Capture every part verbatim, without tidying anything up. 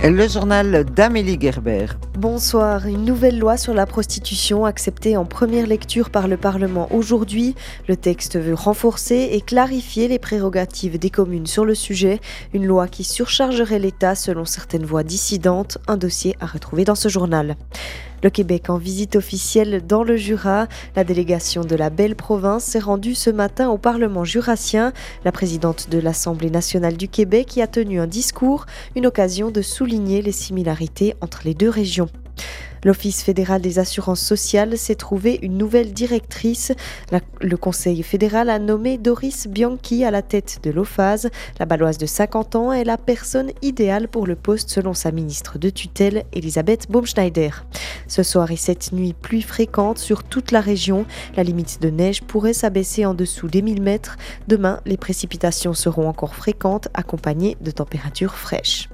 Le journal d'Amélie Gerber. Bonsoir. Une nouvelle loi sur la prostitution acceptée en première lecture par le Parlement aujourd'hui. Le texte veut renforcer et clarifier les prérogatives des communes sur le sujet. Une loi qui surchargerait l'État selon certaines voix dissidentes. Un dossier à retrouver dans ce journal. Le Québec en visite officielle dans le Jura. La délégation de la belle province s'est rendue ce matin au Parlement jurassien. La présidente de l'Assemblée nationale du Québec y a tenu un discours, une occasion de souligner les similarités entre les deux régions. L'Office fédéral des assurances sociales s'est trouvé une nouvelle directrice. La, le Conseil fédéral a nommé Doris Bianchi à la tête de l'O F A S. La Baloise de cinquante ans est la personne idéale pour le poste selon sa ministre de tutelle, Elisabeth Baumschneider. Ce soir et cette nuit, pluie fréquente sur toute la région. La limite de neige pourrait s'abaisser en dessous des mille mètres. Demain, les précipitations seront encore fréquentes, accompagnées de températures fraîches.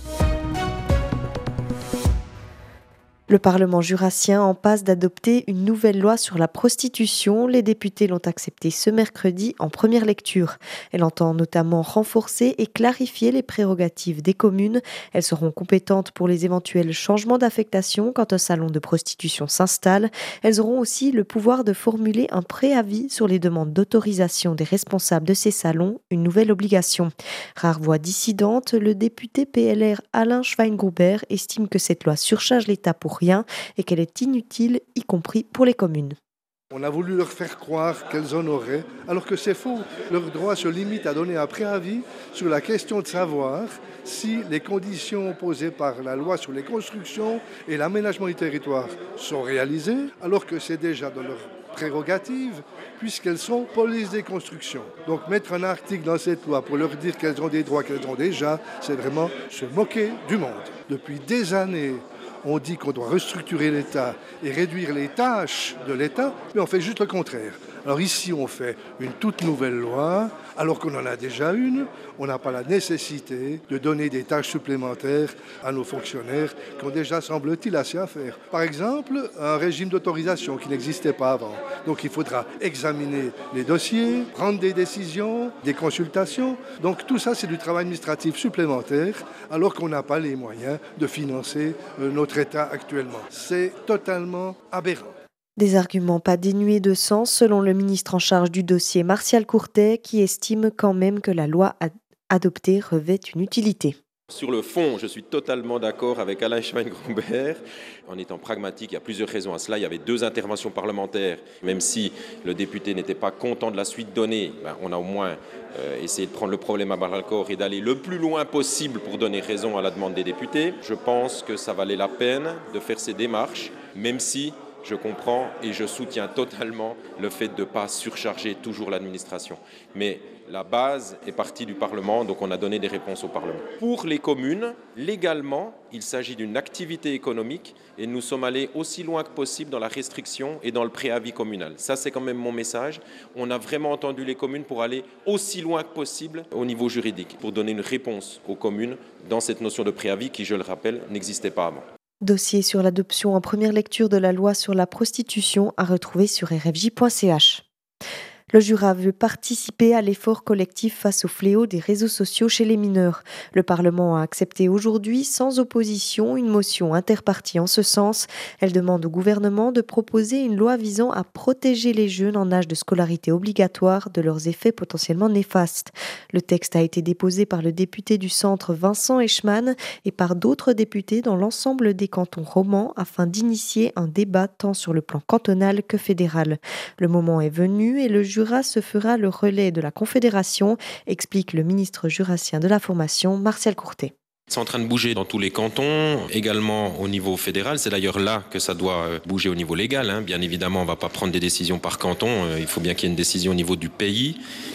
Le Parlement jurassien en passe d'adopter une nouvelle loi sur la prostitution. Les députés l'ont acceptée ce mercredi en première lecture. Elle entend notamment renforcer et clarifier les prérogatives des communes. Elles seront compétentes pour les éventuels changements d'affectation quand un salon de prostitution s'installe. Elles auront aussi le pouvoir de formuler un préavis sur les demandes d'autorisation des responsables de ces salons, une nouvelle obligation. Rare voix dissidente, le député P L R Alain Schweingruber estime que cette loi surcharge l'État pour rien et qu'elle est inutile, y compris pour les communes. On a voulu leur faire croire qu'elles en auraient, alors que c'est faux. Leur droit se limite à donner un préavis sur la question de savoir si les conditions posées par la loi sur les constructions et l'aménagement du territoire sont réalisées, alors que c'est déjà dans leur prérogatives, puisqu'elles sont police des constructions. Donc mettre un article dans cette loi pour leur dire qu'elles ont des droits qu'elles ont déjà, c'est vraiment se moquer du monde. Depuis des années, on dit qu'on doit restructurer l'État et réduire les tâches de l'État, mais on fait juste le contraire. Alors ici, on fait une toute nouvelle loi, alors qu'on en a déjà une. On n'a pas la nécessité de donner des tâches supplémentaires à nos fonctionnaires qui ont déjà, semble-t-il, assez à faire. Par exemple, un régime d'autorisation qui n'existait pas avant. Donc il faudra examiner les dossiers, prendre des décisions, des consultations. Donc tout ça, c'est du travail administratif supplémentaire, alors qu'on n'a pas les moyens de financer notre État actuellement. C'est totalement aberrant. Des arguments pas dénués de sens, selon le ministre en charge du dossier Martial Courtet, qui estime quand même que la loi adoptée revêt une utilité. Sur le fond, je suis totalement d'accord avec Alain Schweingruber. En étant pragmatique, il y a plusieurs raisons à cela. Il y avait deux interventions parlementaires. Même si le député n'était pas content de la suite donnée, ben on a au moins euh, essayé de prendre le problème à bras-le-corps et d'aller le plus loin possible pour donner raison à la demande des députés. Je pense que ça valait la peine de faire ces démarches, même si je comprends et je soutiens totalement le fait de ne pas surcharger toujours l'administration. Mais la base est partie du Parlement, donc on a donné des réponses au Parlement. Pour les communes, légalement, il s'agit d'une activité économique et nous sommes allés aussi loin que possible dans la restriction et dans le préavis communal. Ça, c'est quand même mon message. On a vraiment entendu les communes pour aller aussi loin que possible au niveau juridique, pour donner une réponse aux communes dans cette notion de préavis qui, je le rappelle, n'existait pas avant. Dossier sur l'adoption en première lecture de la loi sur la prostitution à retrouver sur r f j point c h. Le Jura veut participer à l'effort collectif face au fléau des réseaux sociaux chez les mineurs. Le Parlement a accepté aujourd'hui, sans opposition, une motion interpartie en ce sens. Elle demande au gouvernement de proposer une loi visant à protéger les jeunes en âge de scolarité obligatoire de leurs effets potentiellement néfastes. Le texte a été déposé par le député du centre Vincent Eichmann et par d'autres députés dans l'ensemble des cantons romans afin d'initier un débat tant sur le plan cantonal que fédéral. Le moment est venu et le Jura se fera le relais de la Confédération, explique le ministre jurassien de la formation, Martial Courtet. C'est en train de bouger dans tous les cantons, également au niveau fédéral. C'est d'ailleurs là que ça doit bouger au niveau légal. Hein. Bien évidemment, on ne va pas prendre des décisions par canton. Il faut bien qu'il y ait une décision au niveau du pays.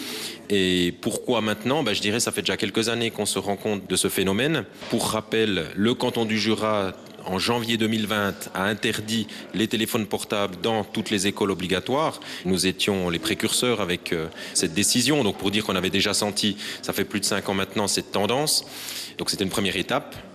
Et pourquoi maintenant ? ben, Je dirais que ça fait déjà quelques années qu'on se rend compte de ce phénomène. Pour rappel, le canton du Jura, en janvier deux mille vingt, a interdit les téléphones portables dans toutes les écoles obligatoires. Nous étions les précurseurs avec euh, cette décision. Donc pour dire qu'on avait déjà senti, ça fait plus de cinq ans maintenant, cette tendance. Donc c'était une première étape.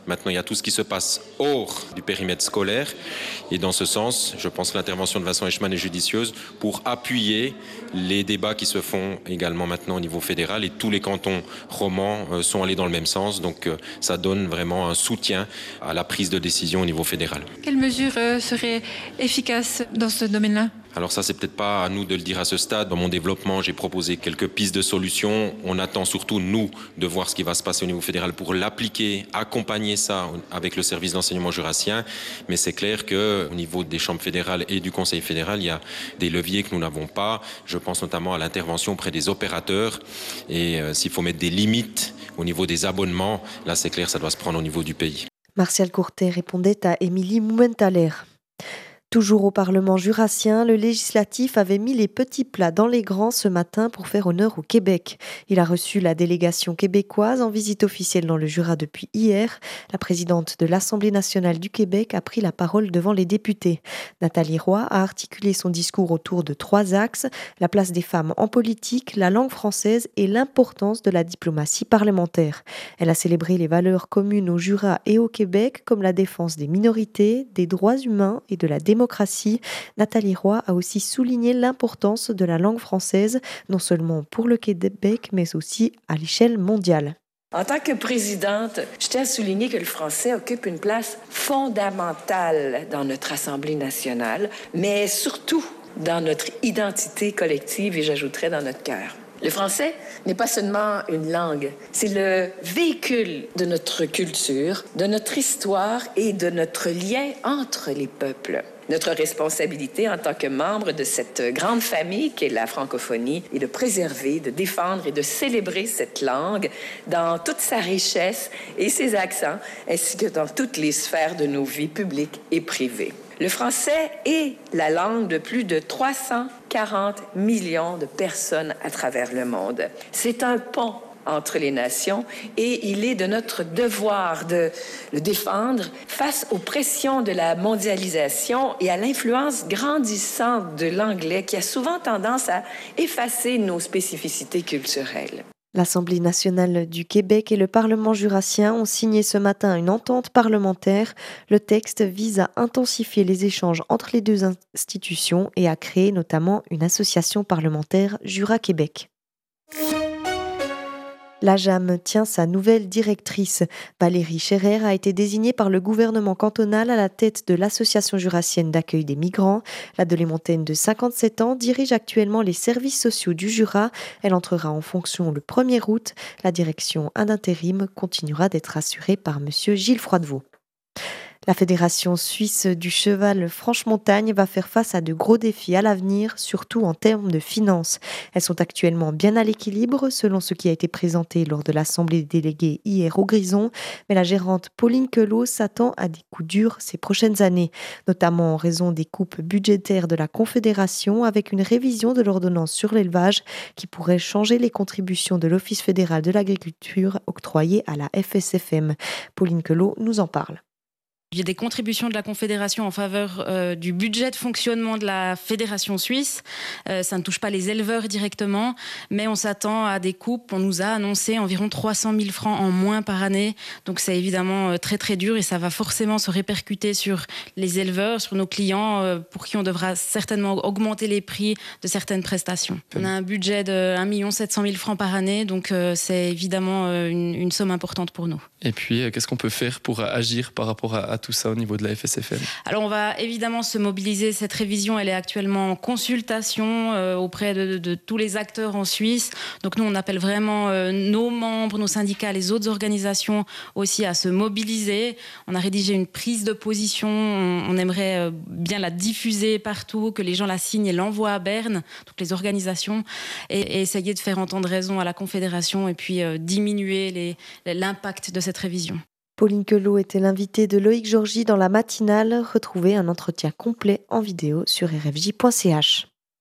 Maintenant, il y a tout ce qui se passe hors du périmètre scolaire. Et dans ce sens, je pense que l'intervention de Vincent Eichmann est judicieuse pour appuyer les débats qui se font également maintenant au niveau fédéral. Et tous les cantons romans sont allés dans le même sens. Donc ça donne vraiment un soutien à la prise de décision au niveau fédéral. Quelles mesures euh, seraient efficaces dans ce domaine-là ? Alors ça, c'est peut-être pas à nous de le dire à ce stade. Dans mon développement, j'ai proposé quelques pistes de solutions. On attend surtout, nous, de voir ce qui va se passer au niveau fédéral pour l'appliquer, accompagner ça avec le service d'enseignement jurassien. Mais c'est clair qu'au niveau des chambres fédérales et du Conseil fédéral, il y a des leviers que nous n'avons pas. Je pense notamment à l'intervention auprès des opérateurs. Et euh, s'il faut mettre des limites au niveau des abonnements, là, c'est clair, ça doit se prendre au niveau du pays. Martial Courtet répondait à Émilie Moumentaler. Toujours au Parlement jurassien, le législatif avait mis les petits plats dans les grands ce matin pour faire honneur au Québec. Il a reçu la délégation québécoise en visite officielle dans le Jura depuis hier. La présidente de l'Assemblée nationale du Québec a pris la parole devant les députés. Nathalie Roy a articulé son discours autour de trois axes: la place des femmes en politique, la langue française et l'importance de la diplomatie parlementaire. Elle a célébré les valeurs communes au Jura et au Québec, comme la défense des minorités, des droits humains et de la démocratie. Nathalie Roy a aussi souligné l'importance de la langue française, non seulement pour le Québec, mais aussi à l'échelle mondiale. En tant que présidente, je tiens à souligner que le français occupe une place fondamentale dans notre Assemblée nationale, mais surtout dans notre identité collective et j'ajouterais dans notre cœur. Le français n'est pas seulement une langue, c'est le véhicule de notre culture, de notre histoire et de notre lien entre les peuples. Notre responsabilité en tant que membre de cette grande famille qu'est la francophonie est de préserver, de défendre et de célébrer cette langue dans toute sa richesse et ses accents, ainsi que dans toutes les sphères de nos vies publiques et privées. Le français est la langue de plus de trois cent quarante millions de personnes à travers le monde. C'est un pont entre les nations et il est de notre devoir de le défendre face aux pressions de la mondialisation et à l'influence grandissante de l'anglais qui a souvent tendance à effacer nos spécificités culturelles. L'Assemblée nationale du Québec et le Parlement jurassien ont signé ce matin une entente parlementaire. Le texte vise à intensifier les échanges entre les deux institutions et à créer notamment une association parlementaire Jura-Québec. La J A M tient sa nouvelle directrice. Valérie Scherrer a été désignée par le gouvernement cantonal à la tête de l'Association jurassienne d'accueil des migrants. La Delémontaine de cinquante-sept ans dirige actuellement les services sociaux du Jura. Elle entrera en fonction le premier août. La direction en intérim continuera d'être assurée par M. Gilles Froidevaux. La Fédération suisse du cheval Franche-Montagne va faire face à de gros défis à l'avenir, surtout en termes de finances. Elles sont actuellement bien à l'équilibre, selon ce qui a été présenté lors de l'Assemblée des délégués hier au Grison, mais la gérante Pauline Queloz s'attend à des coups durs ces prochaines années, notamment en raison des coupes budgétaires de la Confédération, avec une révision de l'ordonnance sur l'élevage qui pourrait changer les contributions de l'Office fédéral de l'agriculture octroyées à la F S F M. Pauline Queloz nous en parle. Il y a des contributions de la Confédération en faveur euh, du budget de fonctionnement de la Fédération suisse. Euh, ça ne touche pas les éleveurs directement, mais on s'attend à des coupes. On nous a annoncé environ trois cent mille francs en moins par année. Donc c'est évidemment euh, très très dur et ça va forcément se répercuter sur les éleveurs, sur nos clients, euh, pour qui on devra certainement augmenter les prix de certaines prestations. On a un budget de un million sept cent mille francs par année, donc euh, c'est évidemment euh, une, une somme importante pour nous. Et puis, euh, qu'est-ce qu'on peut faire pour agir par rapport à, à tout ça au niveau de la F S F M? Alors on va évidemment se mobiliser. Cette révision, elle est actuellement en consultation euh, auprès de, de, de tous les acteurs en Suisse. Donc nous, on appelle vraiment euh, nos membres, nos syndicats, les autres organisations aussi à se mobiliser. On a rédigé une prise de position. On, on aimerait euh, bien la diffuser partout, que les gens la signent et l'envoient à Berne, donc les organisations, et, et essayer de faire entendre raison à la Confédération et puis euh, diminuer les, l'impact de cette révision. Pauline Queloz était l'invitée de Loïc Georgy dans la matinale. Retrouvez un entretien complet en vidéo sur r f j point c h.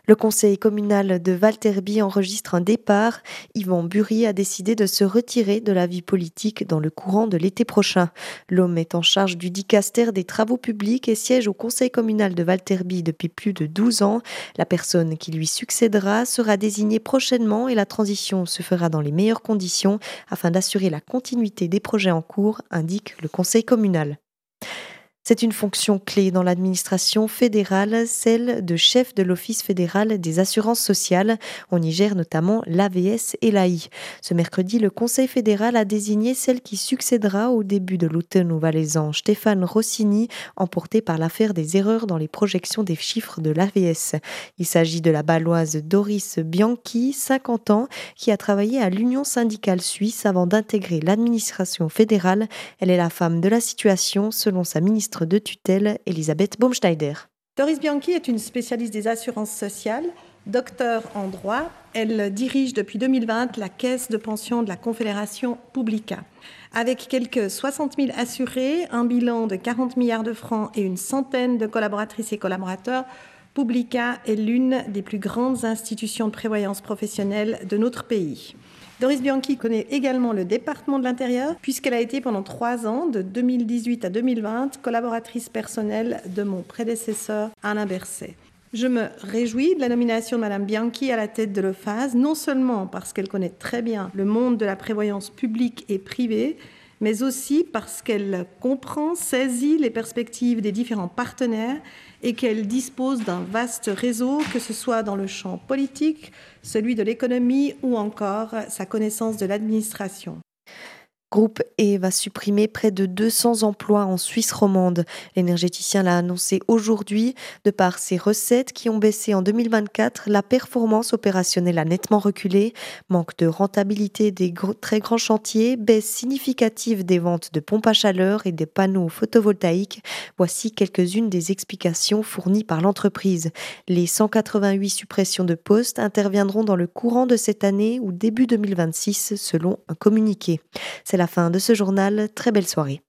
Le conseil communal de Valterby enregistre un départ. Yvan Bury a décidé de se retirer de la vie politique dans le courant de l'été prochain. L'homme est en charge du dicaster des travaux publics et siège au conseil communal de Valterby depuis plus de douze ans. La personne qui lui succédera sera désignée prochainement et la transition se fera dans les meilleures conditions afin d'assurer la continuité des projets en cours, indique le conseil communal. C'est une fonction clé dans l'administration fédérale, celle de chef de l'Office fédéral des assurances sociales. On y gère notamment l'A V S et l'A I. Ce mercredi, le Conseil fédéral a désigné celle qui succédera au début de l'automne au Valaisan, Stéphane Rossini, emporté par l'affaire des erreurs dans les projections des chiffres de l'A V S. Il s'agit de la Bâloise Doris Bianchi, cinquante ans, qui a travaillé à l'Union syndicale suisse avant d'intégrer l'administration fédérale. Elle est la femme de la situation, selon sa ministre de tutelle, Elisabeth Baumschneider. Doris Bianchi est une spécialiste des assurances sociales, docteur en droit. Elle dirige depuis deux mille vingt la caisse de pension de la Confédération Publica. Avec quelques soixante mille assurés, un bilan de quarante milliards de francs et une centaine de collaboratrices et collaborateurs, Publica est l'une des plus grandes institutions de prévoyance professionnelle de notre pays. Doris Bianchi connaît également le département de l'Intérieur puisqu'elle a été pendant trois ans, de deux mille dix-huit à deux mille vingt, collaboratrice personnelle de mon prédécesseur Alain Berset. Je me réjouis de la nomination de Mme Bianchi à la tête de l'O F A S, non seulement parce qu'elle connaît très bien le monde de la prévoyance publique et privée, mais aussi parce qu'elle comprend, saisit les perspectives des différents partenaires et qu'elle dispose d'un vaste réseau, que ce soit dans le champ politique, celui de l'économie ou encore sa connaissance de l'administration. Groupe E va supprimer près de deux cents emplois en Suisse romande. L'énergéticien l'a annoncé aujourd'hui. De par ses recettes qui ont baissé en deux mille vingt-quatre, la performance opérationnelle a nettement reculé. Manque de rentabilité des gros, très grands chantiers, baisse significative des ventes de pompes à chaleur et des panneaux photovoltaïques. Voici quelques-unes des explications fournies par l'entreprise. Les cent quatre-vingt-huit suppressions de postes interviendront dans le courant de cette année ou début deux mille vingt-six, selon un communiqué. C'est la fin de ce journal. Très belle soirée.